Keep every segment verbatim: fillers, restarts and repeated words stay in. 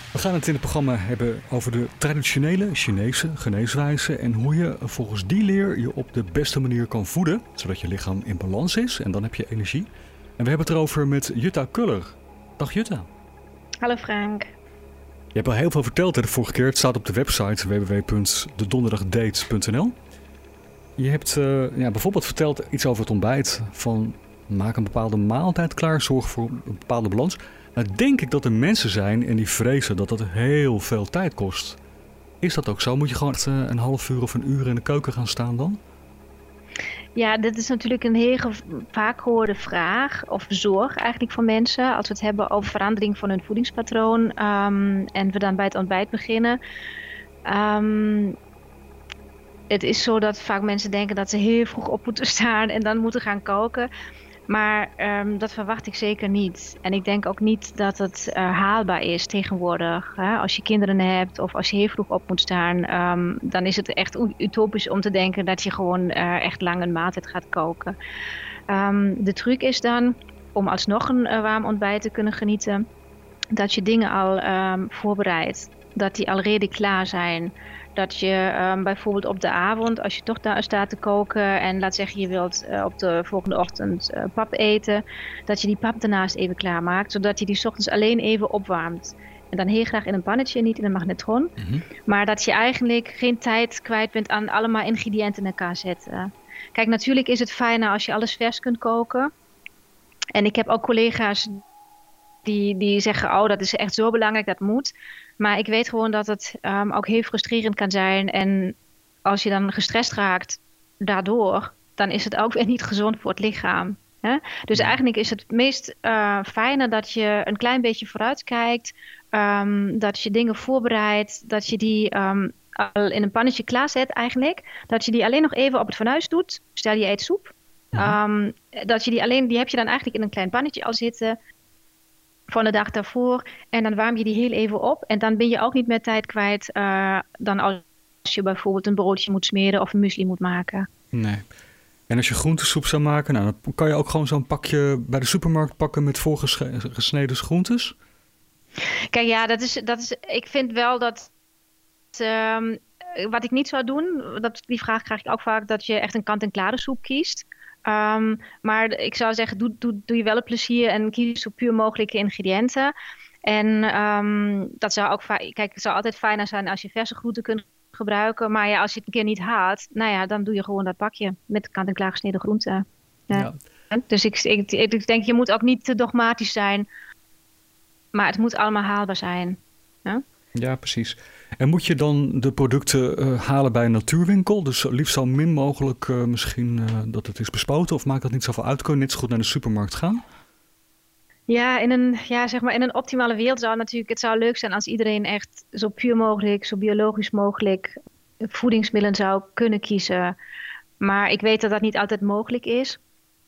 We gaan het in het programma hebben over de traditionele Chinese geneeswijze en hoe je volgens die leer je op de beste manier kan voeden, zodat je lichaam in balans is en dan heb je energie. En we hebben het erover met Jutta Kuller. Dag Jutta. Hallo Frank. Je hebt al heel veel verteld hè, de vorige keer. Het staat op de website w w w punt de donderdagdates punt n l. Je hebt uh, ja, bijvoorbeeld verteld iets over het ontbijt. Van maak een bepaalde maaltijd klaar, zorg voor een bepaalde balans. Nou denk ik dat er mensen zijn en die vrezen dat dat heel veel tijd kost. Is dat ook zo? Moet je gewoon echt uh, een half uur of een uur in de keuken gaan staan dan? Ja, dit is natuurlijk een heel vaak gehoorde vraag of zorg eigenlijk van mensen. Als we het hebben over verandering van hun voedingspatroon um, en we dan bij het ontbijt beginnen. Um, het is zo dat vaak mensen denken dat ze heel vroeg op moeten staan en dan moeten gaan koken. Maar um, dat verwacht ik zeker niet. En ik denk ook niet dat het uh, haalbaar is tegenwoordig. Hè? Als je kinderen hebt of als je heel vroeg op moet staan, um, dan is het echt utopisch om te denken dat je gewoon uh, echt lang een maaltijd gaat koken. Um, de truc is dan om alsnog een uh, warm ontbijt te kunnen genieten, dat je dingen al um, voorbereidt. Dat die al redelijk klaar zijn. Dat je um, bijvoorbeeld op de avond, als je toch daar staat te koken en laat zeggen je wilt uh, op de volgende ochtend uh, pap eten, dat je die pap daarnaast even klaarmaakt, zodat je die 's ochtends alleen even opwarmt. En dan heel graag in een pannetje, niet in een magnetron. Mm-hmm. Maar dat je eigenlijk geen tijd kwijt bent aan allemaal ingrediënten in elkaar zetten. Kijk, natuurlijk is het fijner als je alles vers kunt koken. En ik heb ook collega's die, die zeggen, oh dat is echt zo belangrijk, dat moet. Maar ik weet gewoon dat het um, ook heel frustrerend kan zijn. En als je dan gestrest raakt daardoor, dan is het ook weer niet gezond voor het lichaam. Hè? Dus eigenlijk is het meest uh, fijne dat je een klein beetje vooruitkijkt. Um, dat je dingen voorbereidt. Dat je die um, al in een pannetje klaarzet eigenlijk. Dat je die alleen nog even op het fornuis doet. Stel je eet soep. Ja. Um, dat je die alleen, die heb je dan eigenlijk in een klein pannetje al zitten van de dag daarvoor. En dan warm je die heel even op. En dan ben je ook niet meer tijd kwijt uh, dan als je bijvoorbeeld een broodje moet smeren of een muesli moet maken. Nee. En als je groentesoep zou maken, nou, dan kan je ook gewoon zo'n pakje bij de supermarkt pakken met voorgesneden groentes? Kijk, ja, dat is, dat is, ik vind wel dat um, wat ik niet zou doen, dat, die vraag krijg ik ook vaak, dat je echt een kant-en-klare soep kiest. Um, maar ik zou zeggen, doe, doe, doe je wel een plezier en kies zo puur mogelijke ingrediënten. En um, dat zou ook, kijk, het zou altijd fijner zijn als je verse groenten kunt gebruiken. Maar ja, als je het een keer niet haalt, nou ja, dan doe je gewoon dat pakje met kant-en-klaar gesneden groenten. Ja. Ja. Dus ik, ik, ik denk, je moet ook niet te dogmatisch zijn, maar het moet allemaal haalbaar zijn. Ja, ja precies. En moet je dan de producten uh, halen bij een natuurwinkel? Dus liefst zo min mogelijk uh, misschien uh, dat het is bespoten? Of maakt dat niet zoveel uit? Kun je net zo goed naar de supermarkt gaan? Ja, in een, ja, zeg maar in een optimale wereld zou het natuurlijk, het zou leuk zijn als iedereen echt zo puur mogelijk, zo biologisch mogelijk voedingsmiddelen zou kunnen kiezen. Maar ik weet dat dat niet altijd mogelijk is.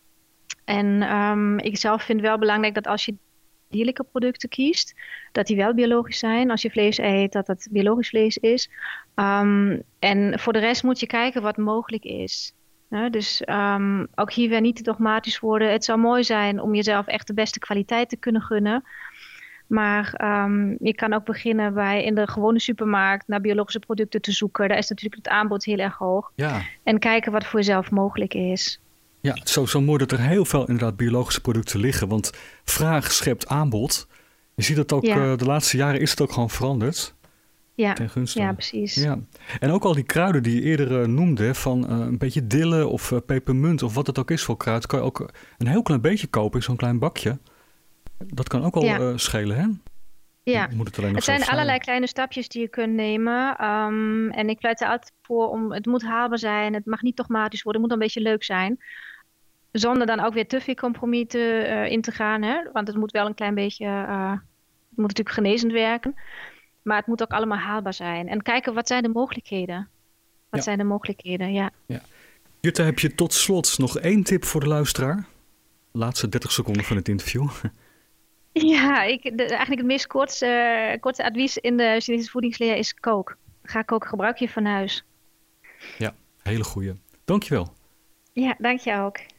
En um, ik zelf vind wel belangrijk dat als je dierlijke producten kiest, dat die wel biologisch zijn. Als je vlees eet, dat het biologisch vlees is. Um, en voor de rest moet je kijken wat mogelijk is. Ja, dus um, ook hier weer niet te dogmatisch worden. Het zou mooi zijn om jezelf echt de beste kwaliteit te kunnen gunnen. Maar um, je kan ook beginnen bij in de gewone supermarkt naar biologische producten te zoeken. Daar is natuurlijk het aanbod heel erg hoog. Ja. En kijken wat voor jezelf mogelijk is. Ja, het is zo, zo mooi dat er heel veel inderdaad biologische producten liggen. Want vraag schept aanbod. Je ziet dat ook ja. uh, de laatste jaren is het ook gewoon veranderd. Ja, ja precies. Ja. En ook al die kruiden die je eerder uh, noemde, van uh, een beetje dille of uh, pepermunt of wat het ook is voor kruid, kan je ook een heel klein beetje kopen in zo'n klein bakje. Dat kan ook al ja. uh, schelen, hè? Ja, moet het alleen nog het zijn allerlei kleine stapjes die je kunt nemen. Um, en ik pleit er altijd voor om, het moet haalbaar zijn, het mag niet dogmatisch worden, het moet een beetje leuk zijn. Zonder dan ook weer te veel compromis te, uh, in te gaan, hè? Want het moet wel een klein beetje, uh, het moet natuurlijk genezend werken. Maar het moet ook allemaal haalbaar zijn. En kijken, wat zijn de mogelijkheden? Wat ja. zijn de mogelijkheden, ja. ja. Jutta, heb je tot slot nog één tip voor de luisteraar? Laatste dertig seconden van het interview. Ja, ik, de, eigenlijk het meest kortste, uh, korte advies in de Chinese voedingsleer is kook. Ga koken, gebruik je van huis. Ja, hele goeie. Dankjewel. Ja, dank je ook.